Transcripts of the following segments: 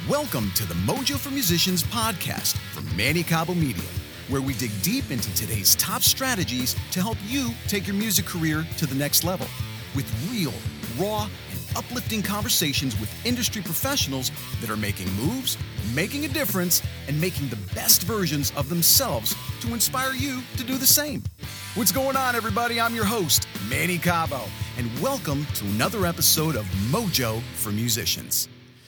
Welcome to the Mojo for Musicians podcast from Manny Cabo Media, where we dig deep into today's top strategies to help you take your music career to the next level with real, raw, and uplifting conversations with industry professionals that are making moves, making a difference, and making the best versions of themselves to inspire you to do the same. What's going on, everybody? I'm your host, Manny Cabo, and welcome to another episode of Mojo for Musicians.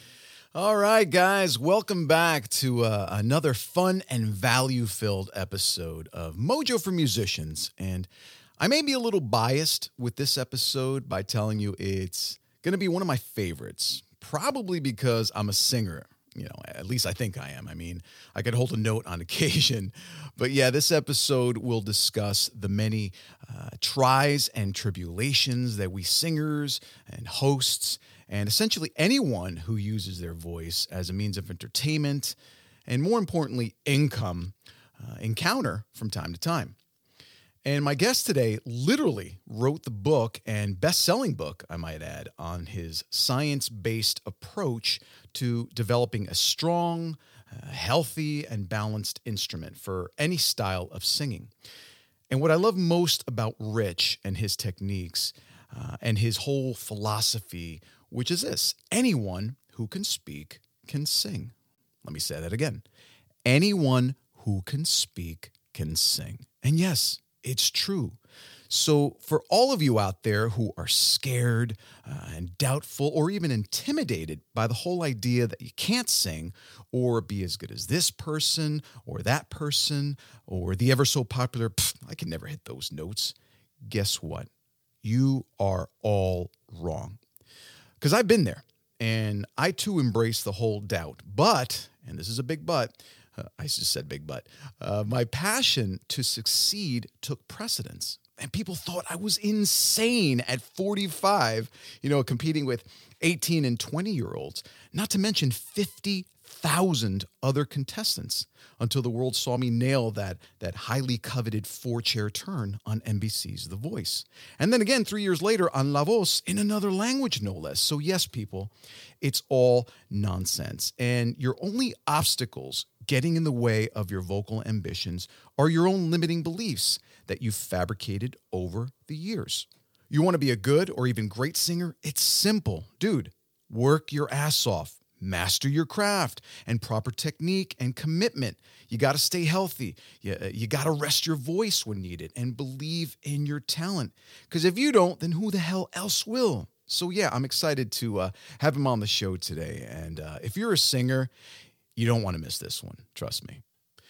All right, guys, welcome back to another fun and value-filled episode of Mojo for Musicians. And I may be a little biased with this episode by telling you it's going to be one of my favorites, probably because I'm a singer. You know, at least I think I am. I mean, I could hold a note on occasion. But yeah, this episode will discuss the many tries and tribulations that we singers and hosts and essentially anyone who uses their voice as a means of entertainment and, more importantly, income encounter from time to time. And my guest today literally wrote the book and best-selling book, I might add, on his science-based approach to developing a strong, healthy, and balanced instrument for any style of singing. And what I love most about Rich and his techniques and his whole philosophy, which is this: anyone who can speak can sing. Let me say that again. Anyone who can speak can sing. And yes, it's true. So for all of you out there who are scared and doubtful or even intimidated by the whole idea that you can't sing or be as good as this person or that person or the ever so popular, I can never hit those notes. Guess what? You are all wrong. Because I've been there, and I too embrace the whole doubt. But, and this is a big but, I just said big but, my passion to succeed took precedence. And people thought I was insane at 45, competing with 18 and 20-year-olds, not to mention 50,000 other contestants, until the world saw me nail that highly coveted 4-chair turn on NBC's The Voice. And then again, 3 years later on La Voz, in another language, no less. So yes, people, it's all nonsense. And your only obstacles getting in the way of your vocal ambitions are your own limiting beliefs that you've fabricated over the years. You want to be a good or even great singer? It's simple. Dude, work your ass off. Master your craft and proper technique and commitment. You got to stay healthy. You got to rest your voice when needed and believe in your talent. Because if you don't, then who the hell else will? So yeah, I'm excited to have him on the show today. And if you're a singer, you don't want to miss this one. Trust me.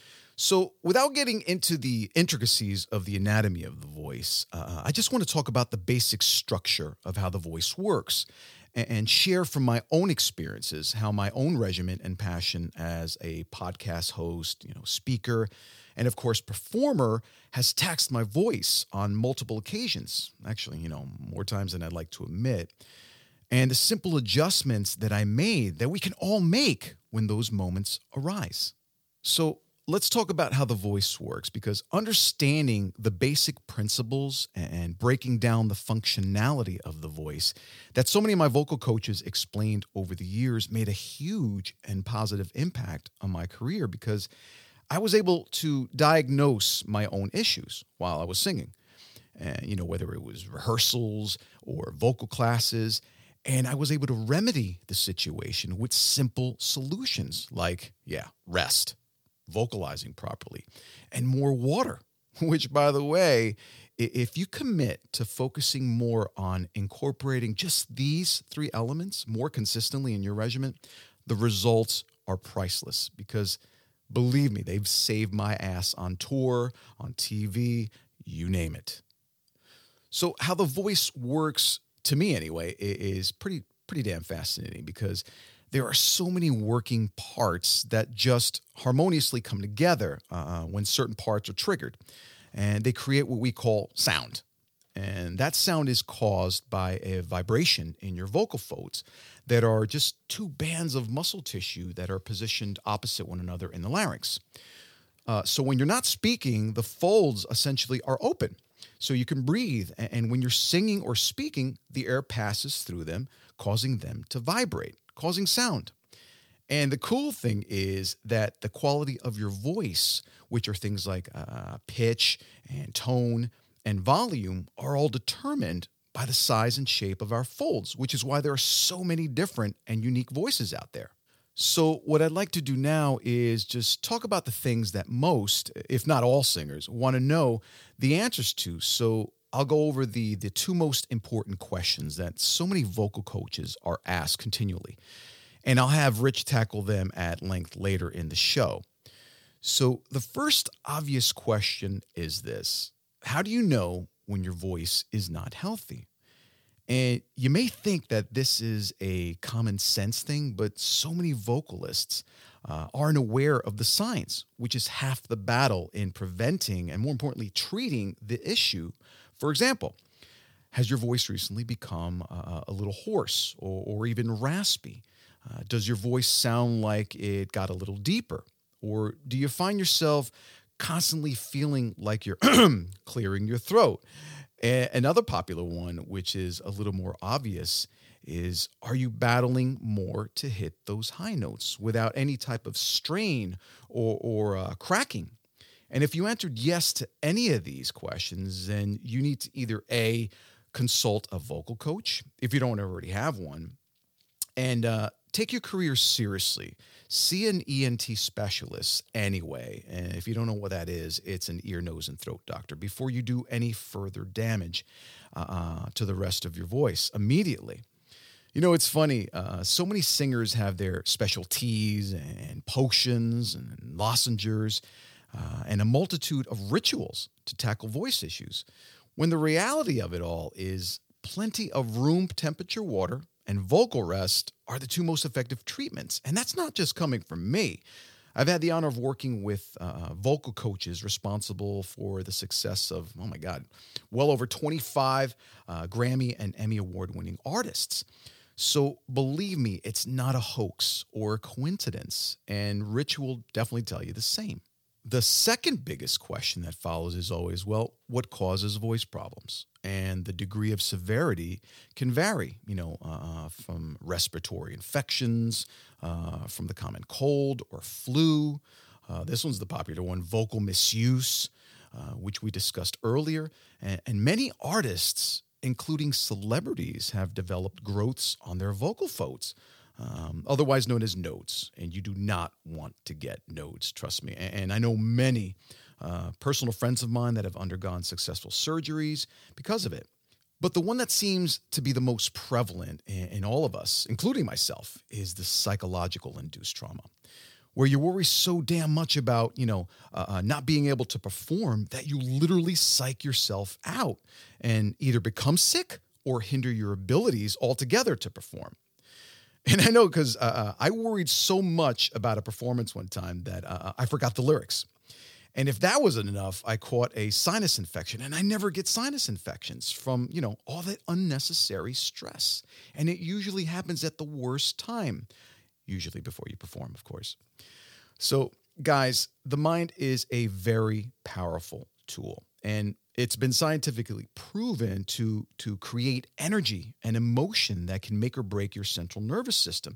So without getting into the intricacies of the anatomy of the voice, I just want to talk about the basic structure of how the voice works and share from my own experiences how my own regimen and passion as a podcast host, speaker, and of course performer has taxed my voice on multiple occasions. Actually, more times than I'd like to admit. And the simple adjustments that I made that we can all make when those moments arise. So let's talk about how the voice works, because understanding the basic principles and breaking down the functionality of the voice that so many of my vocal coaches explained over the years made a huge and positive impact on my career, because I was able to diagnose my own issues while I was singing. And, whether it was rehearsals or vocal classes, and I was able to remedy the situation with simple solutions like, rest, vocalizing properly, and more water, which, by the way, if you commit to focusing more on incorporating just these 3 elements more consistently in your regimen, the results are priceless, because believe me, they've saved my ass on tour, on TV, you name it. So how the voice works, to me anyway, is pretty damn fascinating, because there are so many working parts that just harmoniously come together when certain parts are triggered. And they create what we call sound. And that sound is caused by a vibration in your vocal folds that are just 2 bands of muscle tissue that are positioned opposite one another in the larynx. So when you're not speaking, the folds essentially are open, so you can breathe. And when you're singing or speaking, the air passes through them, causing them to vibrate, causing sound. And the cool thing is that the quality of your voice, which are things like pitch and tone and volume, are all determined by the size and shape of our folds, which is why there are so many different and unique voices out there. So what I'd like to do now is just talk about the things that most, if not all singers, want to know the answers to. So I'll go over the two most important questions that so many vocal coaches are asked continually. And I'll have Rich tackle them at length later in the show. So the first obvious question is this: how do you know when your voice is not healthy? And you may think that this is a common sense thing, but so many vocalists aren't aware of the signs, which is half the battle in preventing and, more importantly, treating the issue. For example, has your voice recently become a little hoarse or even raspy? Does your voice sound like it got a little deeper? Or do you find yourself constantly feeling like you're clearing your throat? Another popular one, which is a little more obvious, is are you battling more to hit those high notes without any type of strain or cracking? And if you answered yes to any of these questions, then you need to either A, consult a vocal coach if you don't already have one, and take your career seriously. See an ENT specialist anyway. And if you don't know what that is, it's an ear, nose, and throat doctor before you do any further damage to the rest of your voice immediately. You know, it's funny. So many singers have their special teas and potions and lozenges and a multitude of rituals to tackle voice issues, when the reality of it all is plenty of room temperature water and vocal rest are the two most effective treatments. And that's not just coming from me. I've had the honor of working with vocal coaches responsible for the success of, well over 25 Grammy and Emmy Award-winning artists. So believe me, it's not a hoax or a coincidence, and Rich will definitely tell you the same. The second biggest question that follows is always, well, what causes voice problems? And the degree of severity can vary, from respiratory infections, from the common cold or flu. This one's the popular one, vocal misuse, which we discussed earlier. And many artists, including celebrities, have developed growths on their vocal folds, otherwise known as nodes. And you do not want to get nodes, trust me. And I know many personal friends of mine that have undergone successful surgeries because of it. But the one that seems to be the most prevalent in all of us, including myself, is the psychological induced trauma, where you worry so damn much about, not being able to perform that you literally psych yourself out and either become sick or hinder your abilities altogether to perform. And I know because I worried so much about a performance one time that I forgot the lyrics. And if that wasn't enough, I caught a sinus infection, and I never get sinus infections from, all that unnecessary stress. And it usually happens at the worst time, usually before you perform, of course. So, guys, the mind is a very powerful tool, and it's been scientifically proven to create energy and emotion that can make or break your central nervous system.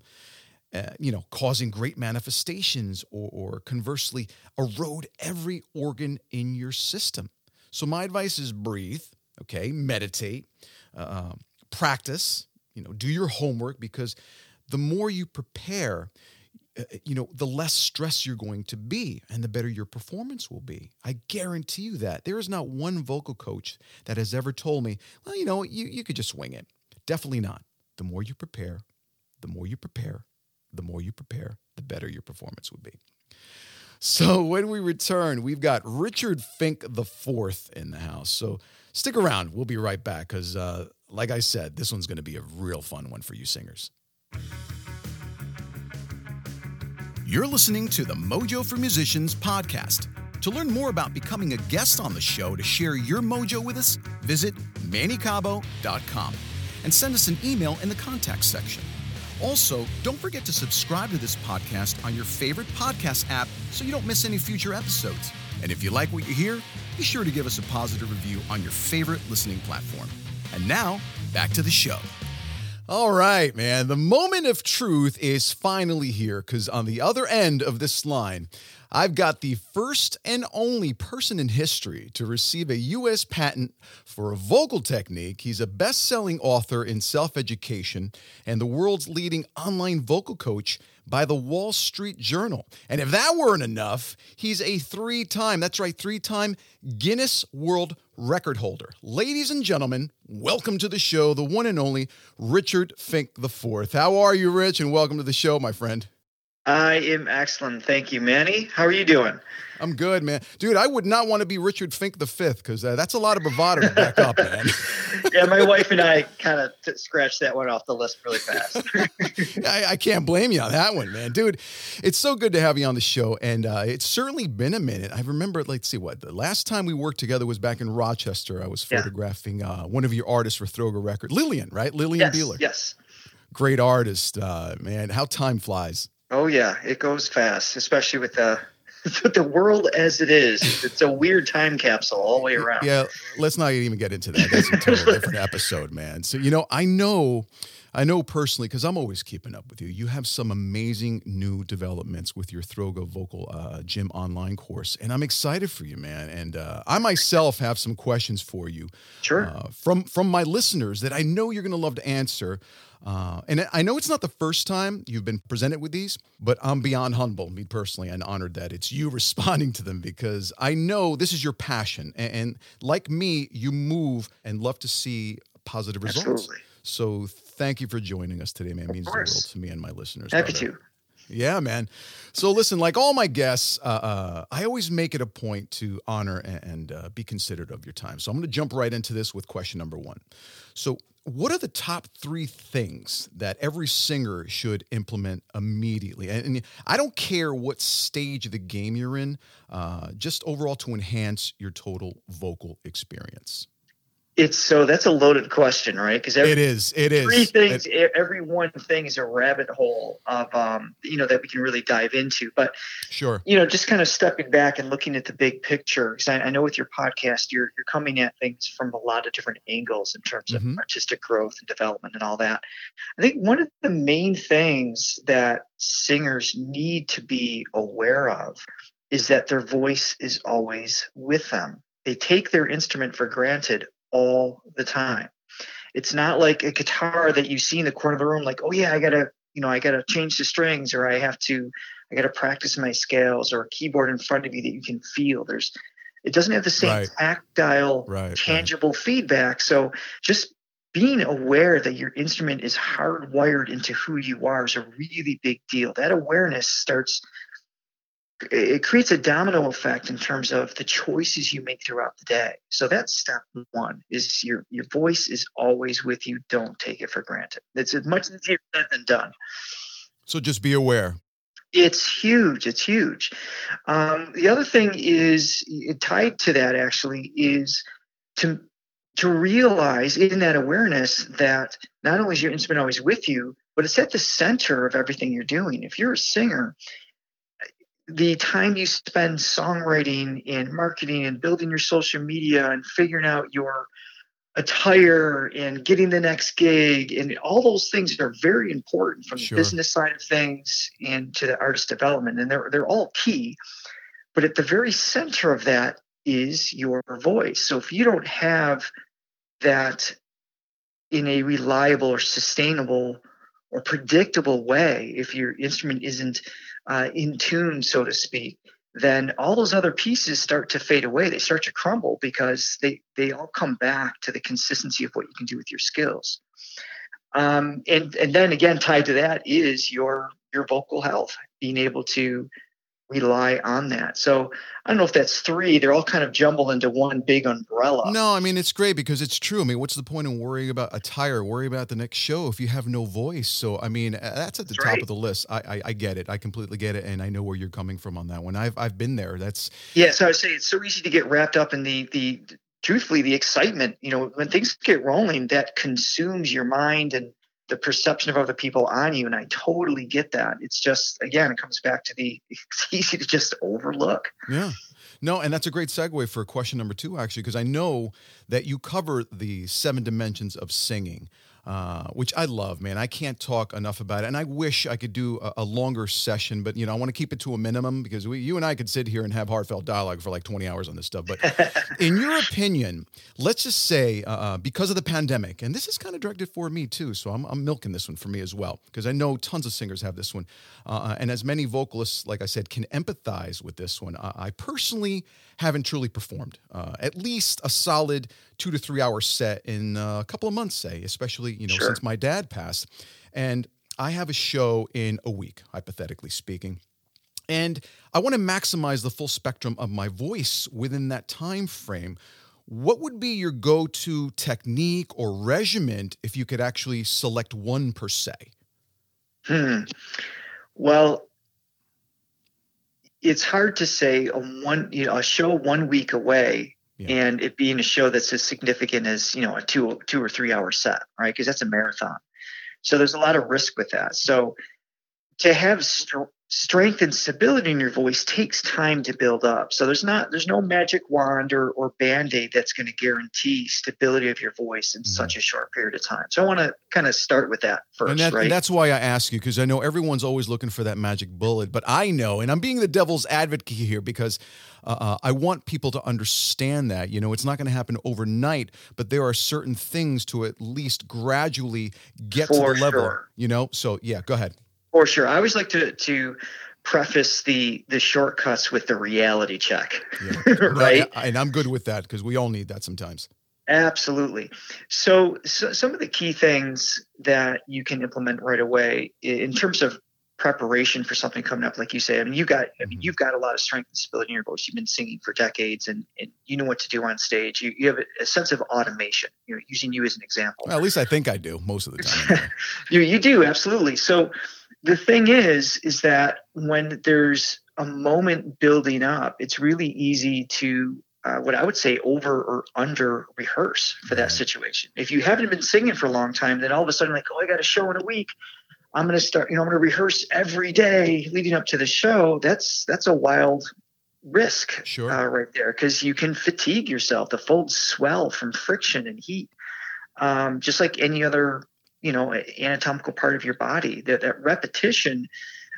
Causing great manifestations or conversely erode every organ in your system. So my advice is breathe, meditate, practice, do your homework, because the more you prepare, the less stress you're going to be and the better your performance will be. I guarantee you that. There is not one vocal coach that has ever told me, well, you could just wing it. Definitely not. The more you prepare, the better your performance would be. So when we return, we've got Richard Fink IV in the house. So stick around. We'll be right back because, like I said, this one's going to be a real fun one for you singers. You're listening to the Mojo for Musicians podcast. To learn more about becoming a guest on the show to share your mojo with us, visit mannycabo.com and send us an email in the contact section. Also, don't forget to subscribe to this podcast on your favorite podcast app so you don't miss any future episodes. And if you like what you hear, be sure to give us a positive review on your favorite listening platform. And now, back to the show. All right, man. The moment of truth is finally here because on the other end of this line, I've got the first and only person in history to receive a U.S. patent for a vocal technique. He's a best-selling author in self-education and the world's leading online vocal coach by the Wall Street Journal. And if that weren't enough, he's a three-time Guinness World Record holder. Ladies and gentlemen, welcome to the show, the one and only Richard Fink IV. How are you, Rich? And welcome to the show, my friend. I am excellent. Thank you, Manny. How are you doing? I'm good, man. Dude, I would not want to be Richard Fink V because that's a lot of bravado to back up, man. Yeah, my wife and I kind of scratched that one off the list really fast. I can't blame you on that one, man. Dude, it's so good to have you on the show, and it's certainly been a minute. I remember, the last time we worked together was back in Rochester. I was photographing one of your artists for Throga Record, Lillian, right? Lillian Beeler. Yes. Great artist, man. How time flies. Oh, yeah. It goes fast, especially with the world as it is. It's a weird time capsule all the way around. Yeah, let's not even get into that. That's a totally different episode, man. So, I know personally, because I'm always keeping up with you, you have some amazing new developments with your Throga Vocal Gym online course, and I'm excited for you, man. And I myself have some questions for you. Sure. From my listeners that I know you're going to love to answer. And I know it's not the first time you've been presented with these, but I'm beyond humble, me personally, and honored that it's you responding to them because I know this is your passion. And like me, you move and love to see positive results. Absolutely. So thank you for joining us today, man. It means the world to me and my listeners. Happy to. Yeah, man. So listen, like all my guests, I always make it a point to honor and be considerate of your time. So I'm going to jump right into this with question number one. So what are the top three things that every singer should implement immediately? And I don't care what stage of the game you're in, just overall to enhance your total vocal experience. That's a loaded question, right? Because it is. Three things. Every one thing is a rabbit hole of that we can really dive into. But sure, just kind of stepping back and looking at the big picture. Because I know with your podcast, you're coming at things from a lot of different angles in terms of artistic growth and development and all that. I think one of the main things that singers need to be aware of is that their voice is always with them. They take their instrument for granted all the time. It's not like a guitar that you see in the corner of the room, like, oh yeah, I gotta change the strings, or I gotta practice my scales, or a keyboard in front of you that you can feel. It doesn't have the same tactile, tangible feedback. So just being aware that your instrument is hardwired into who you are is a really big deal. That awareness it creates a domino effect in terms of the choices you make throughout the day. So that's step one, is your voice is always with you. Don't take it for granted. It's much easier said than done. So just be aware. It's huge. It's huge. The other thing is tied to that actually is to realize in that awareness that not only is your instrument always with you, but it's at the center of everything you're doing. If you're a singer, the time you spend songwriting and marketing and building your social media and figuring out your attire and getting the next gig and all those things are very important from the business side of things and to the artist development. And they're all key. But at the very center of that is your voice. So if you don't have that in a reliable or sustainable or predictable way, if your instrument isn't in tune, so to speak, then all those other pieces start to fade away. They start to crumble because they all come back to the consistency of what you can do with your skills. And then again, tied to that is your vocal health, being able to rely on that. So I don't know if that's three. They're all kind of jumbled into one big umbrella. No, I mean, it's great because it's true. I mean, what's the point in worrying about attire, worry about the next show if you have no voice? So, I mean, that's at the top of the list. I get it. I completely get it. And I know where you're coming from on that one. I've been there. So I would say it's so easy to get wrapped up in the truthfully, the excitement, when things get rolling, that consumes your mind and the perception of other people on you. And I totally get that. It's just, again, it comes back to it's easy to just overlook. Yeah. No, and that's a great segue for question number two, actually, because I know that you cover the 7 dimensions of singing. which I love, man. I can't talk enough about it. And I wish I could do a longer session, but, I want to keep it to a minimum because you and I could sit here and have heartfelt dialogue for like 20 hours on this stuff. But in your opinion, let's just say because of the pandemic, and this is kind of directed for me too, so I'm milking this one for me as well, because I know tons of singers have this one. And as many vocalists, like I said, can empathize with this one. I personally haven't truly performed at least a solid 2 to 3 hour set in a couple of months, say, especially, Sure. since my dad passed. And I have a show in a week, hypothetically speaking. And I want to maximize the full spectrum of my voice within that time frame. What would be your go-to technique or regimen if you could actually select one per se? Well, it's hard to say a show 1 week away, and it being a show that's as significant as a 2 or 3 hour set, right? Because that's a marathon. So there's a lot of risk with that. So to have strength and stability in your voice takes time to build up. So there's no magic wand or band-aid that's going to guarantee stability of your voice in such a short period of time. So I want to kind of start with that first, right? And that's why I ask you, because I know everyone's always looking for that magic bullet, but I know, and I'm being the devil's advocate here because I want people to understand that, it's not going to happen overnight, but there are certain things to at least gradually get to the level, So yeah, go ahead. For sure. I always like to preface the shortcuts with the reality check, right? And I'm good with that because we all need that sometimes. Absolutely. So some of the key things that you can implement right away in terms of preparation for something coming up, like you say, you've got a lot of strength and stability in your voice. You've been singing for decades and you know what to do on stage. You have a sense of automation, using you as an example. Well, at least I think I do most of the time. You do. Absolutely. So the thing is that when there's a moment building up, it's really easy to what I would say over or under rehearse for that situation. If you haven't been singing for a long time, then all of a sudden I got a show in a week. I'm going to start, I'm going to rehearse every day leading up to the show. That's a wild risk right there, because you can fatigue yourself. The folds swell from friction and heat, just like any other, anatomical part of your body. That repetition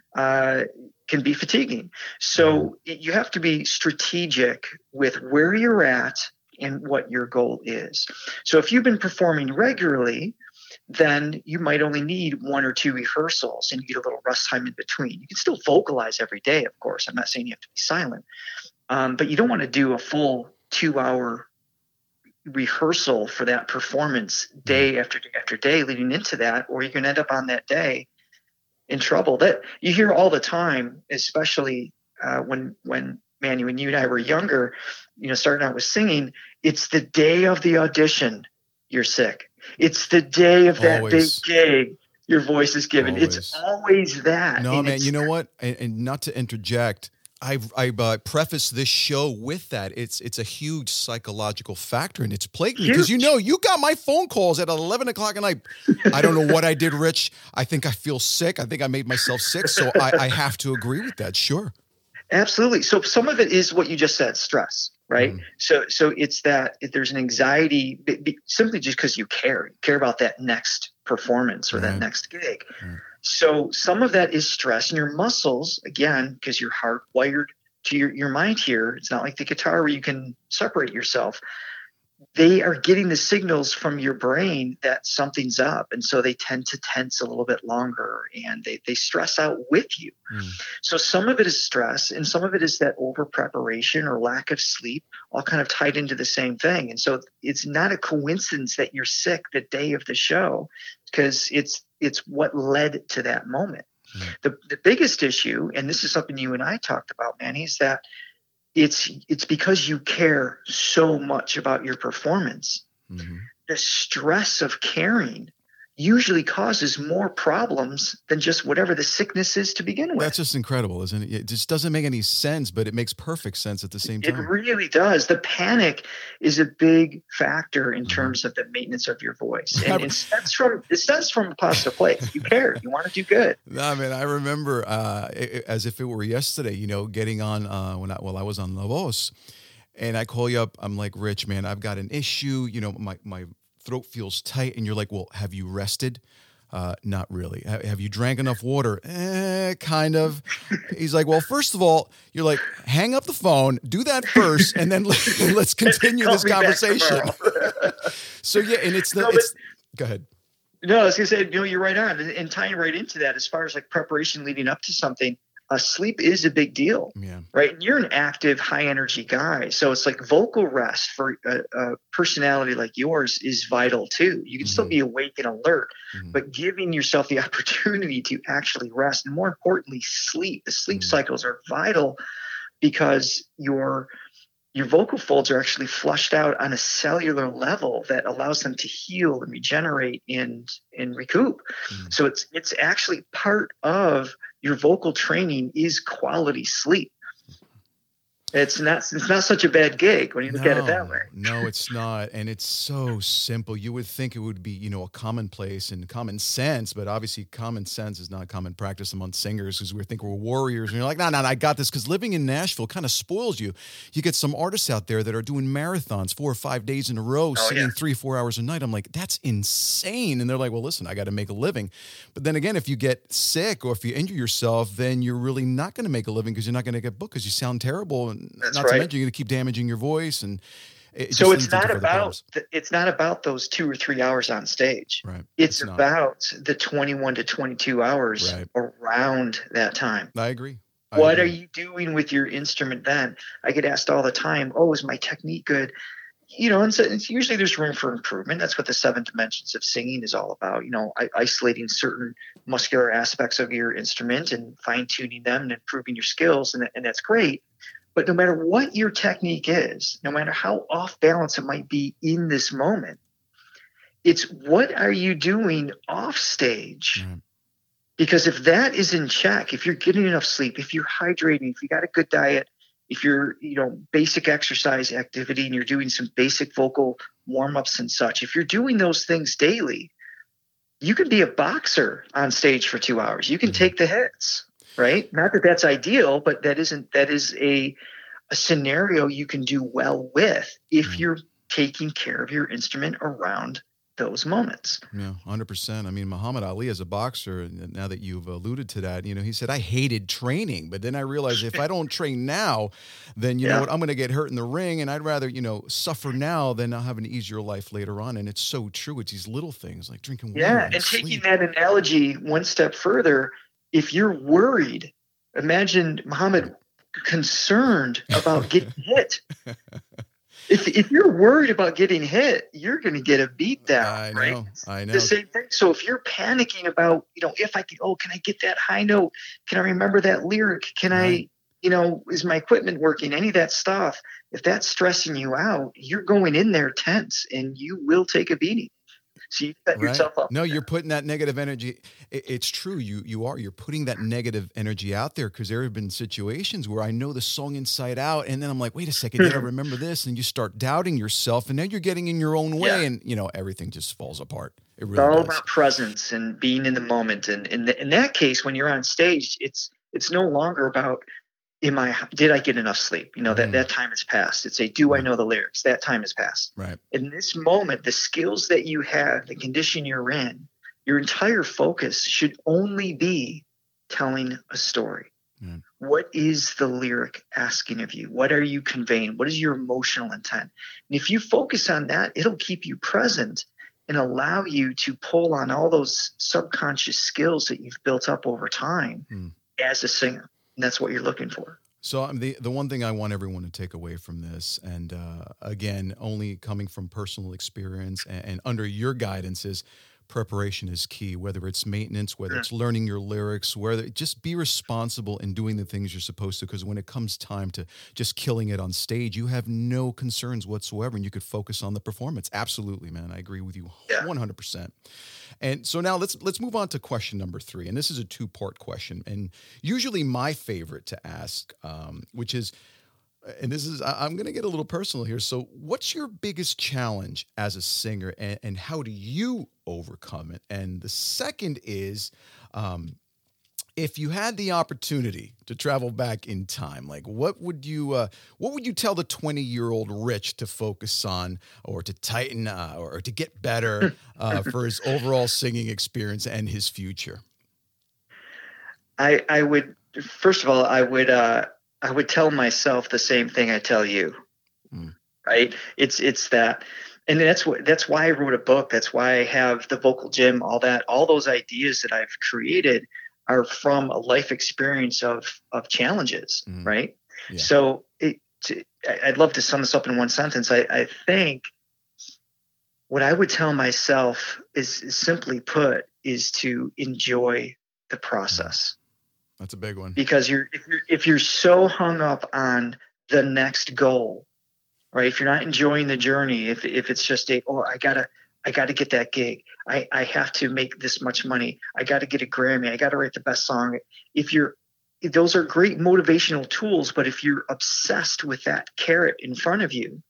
can be fatiguing. So you have to be strategic with where you're at and what your goal is. So if you've been performing regularly, then you might only need 1 or 2 rehearsals and you get a little rest time in between. You can still vocalize every day, of course. I'm not saying you have to be silent, but you don't want to do a full 2-hour rehearsal for that performance day after day after day leading into that, or you're going to end up on that day in trouble. That you hear all the time, especially when Manny, when you and I were younger, starting out with singing, it's the day of the audition you're sick. It's the day of that big gig your voice is given. Always. It's always that. No, man, you know what? And not to interject, I preface this show with that. It's a huge psychological factor, and it's plagued me because you got my phone calls at 11 o'clock at night. I don't know what I did, Rich. I think I feel sick. I think I made myself sick. So I have to agree with that. Sure. Absolutely. So some of it is what you just said, stress, right? So it's that if there's an anxiety simply just because you care about that next performance or that next gig. So some of that is stress, and your muscles, again, because you're hardwired to your mind here. It's not like the guitar where you can separate yourself. They are getting the signals from your brain that something's up. And so they tend to tense a little bit longer, and they stress out with you. So some of it is stress, and some of it is that over preparation or lack of sleep, all kind of tied into the same thing. And so it's not a coincidence that you're sick the day of the show, because it's what led to that moment. The biggest issue, and this is something you and I talked about, Manny, is that it's because you care so much about your performance. The stress of caring usually causes more problems than just whatever the sickness is to begin with. That's just incredible, isn't it? It just doesn't make any sense, but it makes perfect sense at the same time. It really does. The panic is a big factor in terms of the maintenance of your voice. And it stems from a positive place. You care. You want to do good. No, man, I remember as if it were yesterday, getting on when I was on La Voz, and I call you up. I'm like, Rich, man, I've got an issue. My throat feels tight, and you're like, well, have you rested? Not really. Have you drank enough water? Kind of. He's like, well, first of all, you're like, hang up the phone, do that first, and then let's continue this conversation. So yeah, and go ahead. No, I was going to say, you're right on. And tying right into that, as far as like preparation leading up to something, sleep is a big deal, right? And you're an active, high energy guy. So it's like vocal rest for a personality like yours is vital too. You can still be awake and alert, but giving yourself the opportunity to actually rest, and more importantly, sleep. The sleep cycles are vital because your vocal folds are actually flushed out on a cellular level that allows them to heal and regenerate and recoup. So it's actually part of your vocal training is quality sleep. It's not such a bad gig when you look at it that way. No, it's not. And it's so simple. You would think it would be, a commonplace and common sense, but obviously common sense is not common practice among singers because we think we're warriors. And you're like, no, I got this. Because living in Nashville kind of spoils you. You get some artists out there that are doing marathons 4 or 5 days in a row, singing 3-4 hours a night. I'm like, that's insane. And they're like, well, listen, I got to make a living. But then again, if you get sick or if you injure yourself, then you're really not going to make a living because you're not going to get booked because you sound terrible. And that's not right. to mention, you're going to keep damaging your voice, and so it's not about those 2 or 3 hours on stage. Right. It's about the 21 to 22 hours around that time. I agree. What are you doing with your instrument then? I get asked all the time, "Oh, is my technique good?" And so it's usually there's room for improvement. That's what the 7 dimensions of singing is all about. Isolating certain muscular aspects of your instrument and fine tuning them and improving your skills, and that's great. But no matter what your technique is, no matter how off balance it might be in this moment, it's what are you doing off stage? Right. Because if that is in check, if you're getting enough sleep, if you're hydrating, if you got a good diet, if you're, basic exercise activity and you're doing some basic vocal warm-ups and such, if you're doing those things daily, you can be a boxer on stage for 2 hours. You can take the hits. Right? Not that that's ideal, but that is a scenario you can do well with if you're taking care of your instrument around those moments. Yeah, 100%. I mean, Muhammad Ali as a boxer, now that you've alluded to that, he said, I hated training, but then I realized if I don't train now, then you know what, I'm going to get hurt in the ring, and I'd rather, suffer now than I'll have an easier life later on. And it's so true. It's these little things like drinking water. Yeah, and taking that analogy one step further, if you're worried, imagine Muhammad concerned about getting hit. If you're worried about getting hit, you're going to get a beat down, right? I know. The same thing. So if you're panicking about, if I can, can I get that high note? Can I remember that lyric? Can I, is my equipment working? Any of that stuff. If that's stressing you out, you're going in there tense and you will take a beating. So you set yourself up. No, you're putting that negative energy. It's true. You're putting that negative energy out there because there have been situations where I know the song inside out. And then I'm like, wait a second, did I remember this? And you start doubting yourself and then you're getting in your own way and, everything just falls apart. It really all does. About presence and being in the moment. And in that case, when you're on stage, it's no longer about, did I get enough sleep? That time has passed. It's do I know the lyrics? That time has passed. Right. In this moment, the skills that you have, the condition you're in, your entire focus should only be telling a story. Mm. What is the lyric asking of you? What are you conveying? What is your emotional intent? And if you focus on that, it'll keep you present and allow you to pull on all those subconscious skills that you've built up over time as a singer. And that's what you're looking for. So the one thing I want everyone to take away from this, and again, only coming from personal experience and under your guidance, is preparation is key, whether it's maintenance, whether it's learning your lyrics, whether just be responsible in doing the things you're supposed to, because when it comes time to just killing it on stage, you have no concerns whatsoever and you could focus on the performance. Absolutely, man. I agree with you 100%. And so now let's move on to question number 3. And this is a 2-part question. And usually my favorite to ask, which is, and this is, I'm going to get a little personal here. So what's your biggest challenge as a singer and how do you overcome it? And the second is, if you had the opportunity to travel back in time, like what would you tell the 20-year-old Rich to focus on, or to tighten, or to get better for his overall singing experience and his future? I would, first of all, I would tell myself the same thing I tell you. Right? It's that, and that's why I wrote a book. That's why I have the vocal gym. All those ideas that I've created are from a life experience of challenges. Right? Yeah. So I'd love to sum this up in one sentence. I think what I would tell myself is simply put is to enjoy the process. That's a big one. Because if you're so hung up on the next goal, right? If you're not enjoying the journey, if it's just I gotta get that gig, I have to make this much money, I got to get a Grammy, I got to write the best song. Those are great motivational tools, but if you're obsessed with that carrot in front of you,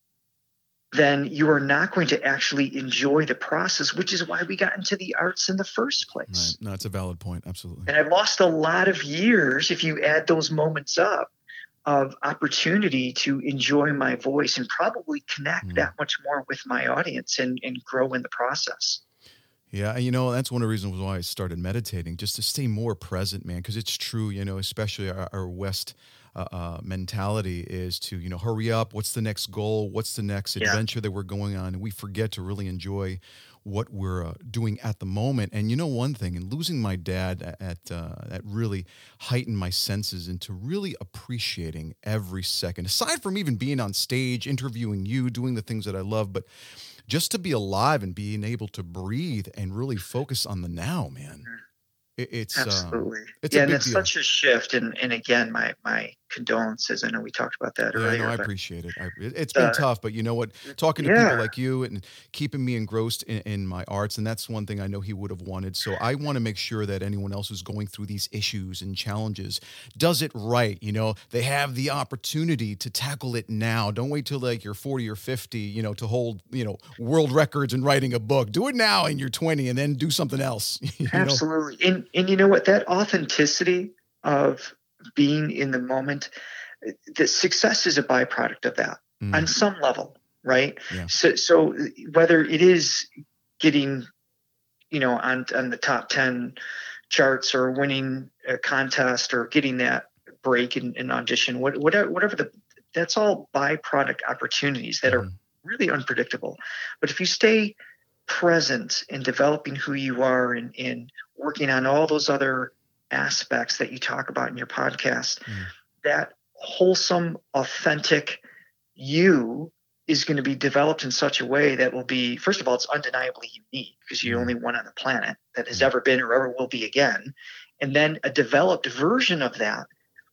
then you are not going to actually enjoy the process, which is why we got into the arts in the first place. Right. No, it's a valid point. Absolutely. And I've lost a lot of years, if you add those moments up, of opportunity to enjoy my voice and probably connect that much more with my audience and grow in the process. Yeah, that's one of the reasons why I started meditating, just to stay more present, man, because it's true, especially our West mentality is to, hurry up. What's the next goal? What's the next adventure that we're going on? And we forget to really enjoy what we're doing at the moment. And one thing, and losing my dad that really heightened my senses into really appreciating every second, aside from even being on stage, interviewing you, doing the things that I love, but just to be alive and being able to breathe and really focus on the now, man. It's absolutely. It's a big it's deal. Such a shift. And again, my condolences. I know we talked about that earlier. Yeah, I appreciate it. It's been tough, but you know what? Talking to people like you and keeping me engrossed in my arts, and that's one thing I know he would have wanted. So I want to make sure that anyone else who's going through these issues and challenges does it right. They have the opportunity to tackle it now. Don't wait till like you're 40 or 50, to hold, world records and writing a book. Do it now in your 20 and then do something else. Absolutely. And you know what? That authenticity of being in the moment, the success is a byproduct of that on some level, right? Yeah. So whether it is getting, on the top 10 charts or winning a contest or getting that break in audition, whatever that's all byproduct opportunities that are really unpredictable. But if you stay present in developing who you are and working on all those other aspects that you talk about in your podcast, that wholesome, authentic you is going to be developed in such a way that will be, first of all, it's undeniably unique because you're the only one on the planet that has ever been or ever will be again. And then a developed version of that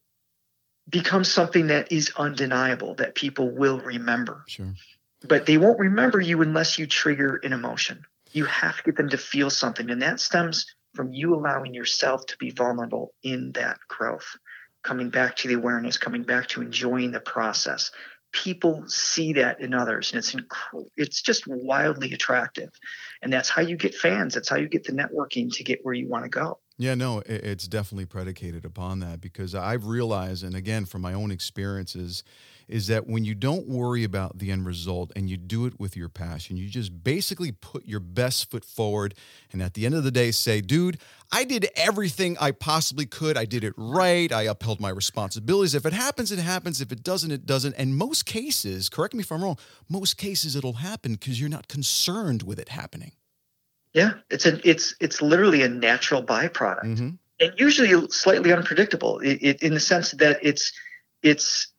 becomes something that is undeniable, that people will remember. Sure. But they won't remember you unless you trigger an emotion. You have to get them to feel something. And that stems from you allowing yourself to be vulnerable in that growth, coming back to the awareness, coming back to enjoying the process. People see that in others, and it's just wildly attractive. And that's how you get fans. That's how you get the networking to get where you want to go. Yeah, no, it's definitely predicated upon that, because I've realized, and again, from my own experiences, is that when you don't worry about the end result and you do it with your passion, you just basically put your best foot forward. And at the end of the day, say, dude, I did everything I possibly could. I did it right. I upheld my responsibilities. If it happens, it happens. If it doesn't, it doesn't. And most cases, correct me if I'm wrong, most cases it'll happen because you're not concerned with it happening. Yeah, it's literally a natural byproduct, and usually slightly unpredictable in the sense that it's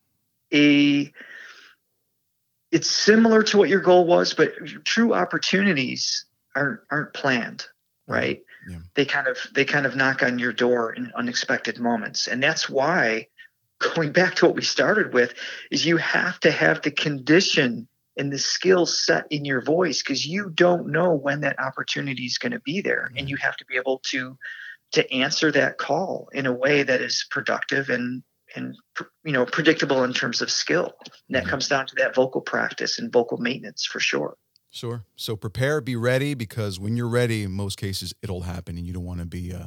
similar to what your goal was, but true opportunities aren't planned, right? Yeah. They kind of knock on your door in unexpected moments, and that's why, going back to what we started with, is you have to have the condition and the skill set in your voice, because you don't know when that opportunity is going to be there, and you have to be able to answer that call in a way that is productive and predictable in terms of skill. And that comes down to that vocal practice and vocal maintenance for sure. Sure. So prepare, be ready, because when you're ready, in most cases, it'll happen, and you don't want to be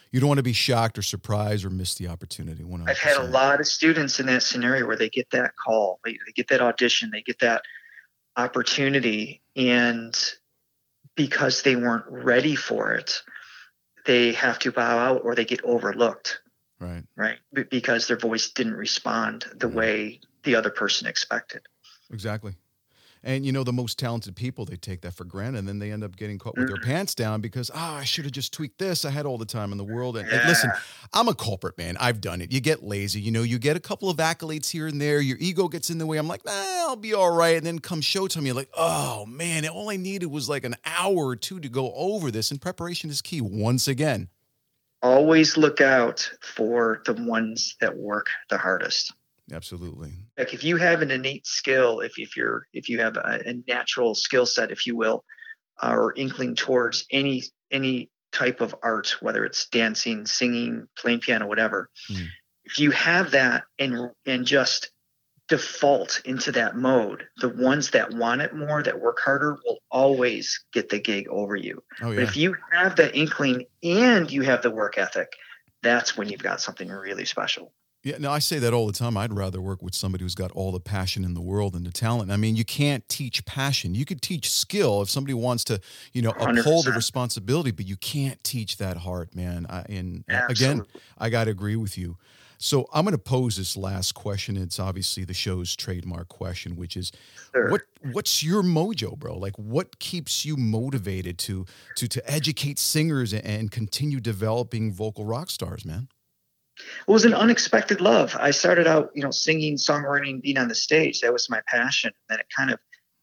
You don't want to be shocked or surprised or miss the opportunity. 100%. I've had a lot of students in that scenario where they get that call, they get that audition, they get that opportunity, and because they weren't ready for it, they have to bow out or they get overlooked. Right. Because their voice didn't respond the way the other person expected. Exactly. And, the most talented people, they take that for granted, and then they end up getting caught with their pants down because, I should have just tweaked this. I had all the time in the world. And listen, I'm a culprit, man. I've done it. You get lazy. You get a couple of accolades here and there. Your ego gets in the way. I'm like, I'll be all right. And then come showtime, you're like, oh, man, all I needed was like an hour or two to go over this. And preparation is key once again. Always look out for the ones that work the hardest. Absolutely. Like if you have an innate skill, if you have a natural skill set, if you will, or inkling towards any type of art, whether it's dancing, singing, playing piano, whatever, if you have that and just default into that mode, the ones that want it more, that work harder, will always get the gig over you. Oh, yeah. But if you have the inkling and you have the work ethic, that's when you've got something really special. Yeah, no, I say that all the time. I'd rather work with somebody who's got all the passion in the world and the talent. I mean, you can't teach passion. You could teach skill if somebody wants to, uphold the responsibility, but you can't teach that heart, man. Again, I got to agree with you. So I'm going to pose this last question. It's obviously the show's trademark question, which is, what's your mojo, bro? Like, what keeps you motivated to educate singers and continue developing vocal rock stars, man? It was an unexpected love. I started out, singing, songwriting, being on the stage. That was my passion. Then it kind of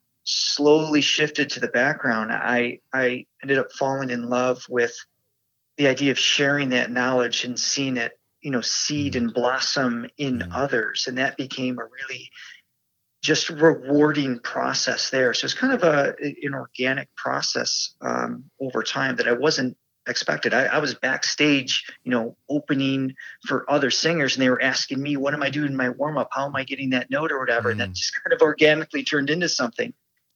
slowly shifted to the background. I ended up falling in love with the idea of sharing that knowledge and seeing it, seed and blossom in others. And that became a really just rewarding process there. So it's kind of an organic process over time that I wasn't expected. I was backstage, opening for other singers, and they were asking me, what am I doing in my warm up? How am I getting that note or whatever? And that just kind of organically turned into something.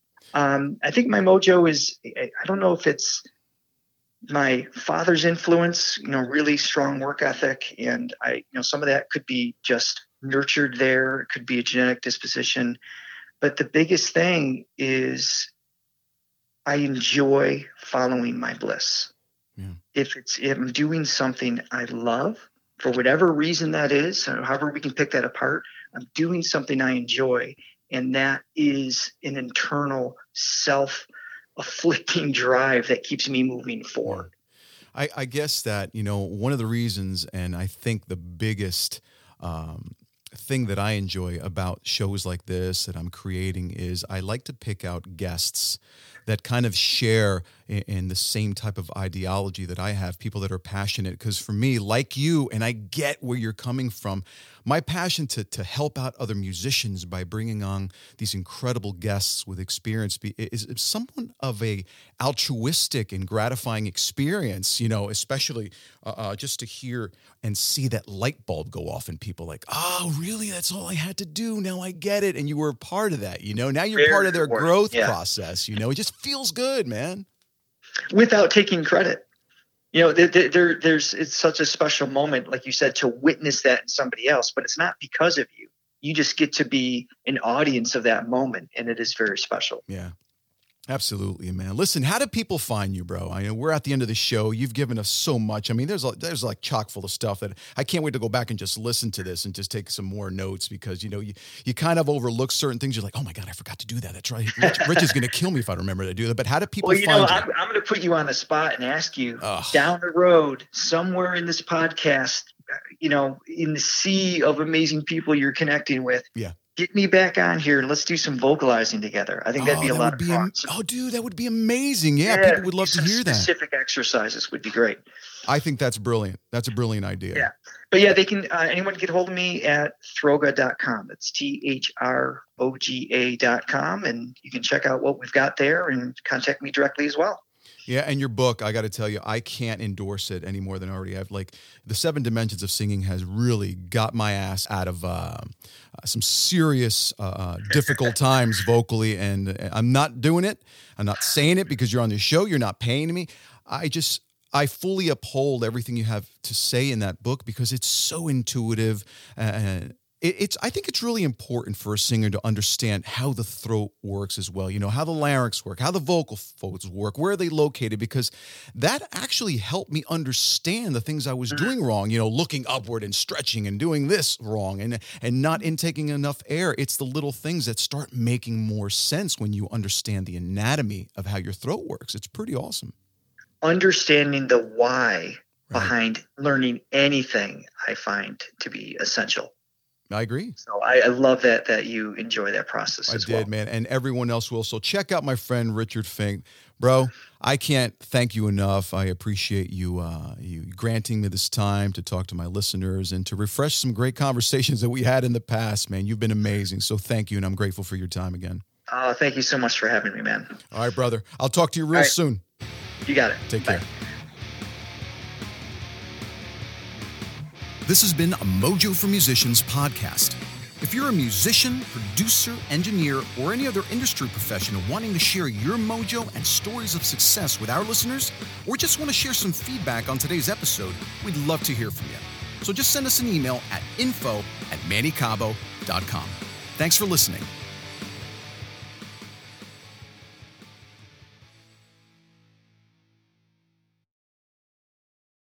I think my mojo is, I don't know if it's my father's influence, really strong work ethic. And some of that could be just nurtured there. It could be a genetic disposition. But the biggest thing is I enjoy following my bliss. Yeah. If I'm doing something I love, for whatever reason that is, however we can pick that apart, I'm doing something I enjoy. And that is an internal self-afflicting drive that keeps me moving forward. I guess that, one of the reasons, and I think the biggest thing that I enjoy about shows like this that I'm creating is I like to pick out guests that kind of share in the same type of ideology that I have, people that are passionate. Because for me, like you, and I get where you're coming from, my passion to help out other musicians by bringing on these incredible guests with experience is somewhat of a altruistic and gratifying experience, especially just to hear and see that light bulb go off in people like, oh, really? That's all I had to do. Now I get it. And you were a part of that, now you're part of their growth process, it just feels good, man. Without taking credit. It's such a special moment, like you said, to witness that in somebody else, but it's not because of you. You just get to be an audience of that moment, and it is very special. Yeah, absolutely, man. Listen, how do people find you, bro? I know we're at the end of the show. You've given us so much. I mean, there's like chock full of stuff that I can't wait to go back and just listen to this and just take some more notes because, you kind of overlook certain things. You're like, oh my God, I forgot to do that. That's right. Rich is going to kill me if I remember to do that. But how do people find you? I'm going to put you on the spot and ask you down the road, somewhere in this podcast, in the sea of amazing people you're connecting with. Yeah. Get me back on here and let's do some vocalizing together. I think that'd be a lot of fun. Dude, that would be amazing. Yeah, people would love to hear that. Specific exercises would be great. I think that's brilliant. That's a brilliant idea. Yeah. But yeah, they can, anyone can get hold of me at throga.com. That's THROGA.com. And you can check out what we've got there and contact me directly as well. Yeah, and your book, I got to tell you, I can't endorse it any more than I already have. Like, The 7 Dimensions of Singing has really got my ass out of some serious difficult times vocally, and I'm not doing it. I'm not saying it because you're on the show. You're not paying me. I fully uphold everything you have to say in that book because it's so intuitive. I think it's really important for a singer to understand how the throat works as well. You know, how the larynx work, how the vocal folds work, where are they located? Because that actually helped me understand the things I was doing wrong. You know, looking upward and stretching and doing this wrong and not intaking enough air. It's the little things that start making more sense when you understand the anatomy of how your throat works. It's pretty awesome. Understanding the why behind learning anything, I find to be essential. I agree. So I love that you enjoy that process as well. I did, man, and everyone else will. So check out my friend Richard Fink. Bro, I can't thank you enough. I appreciate you granting me this time to talk to my listeners and to refresh some great conversations that we had in the past, man. You've been amazing. So thank you, and I'm grateful for your time again. Thank you so much for having me, man. All right, brother. I'll talk to you real soon. You got it. Take care. This has been a Mojo for Musicians podcast. If you're a musician, producer, engineer, or any other industry professional wanting to share your mojo and stories of success with our listeners, or just want to share some feedback on today's episode, we'd love to hear from you. So just send us an email at info@mannycabo.com. Thanks for listening.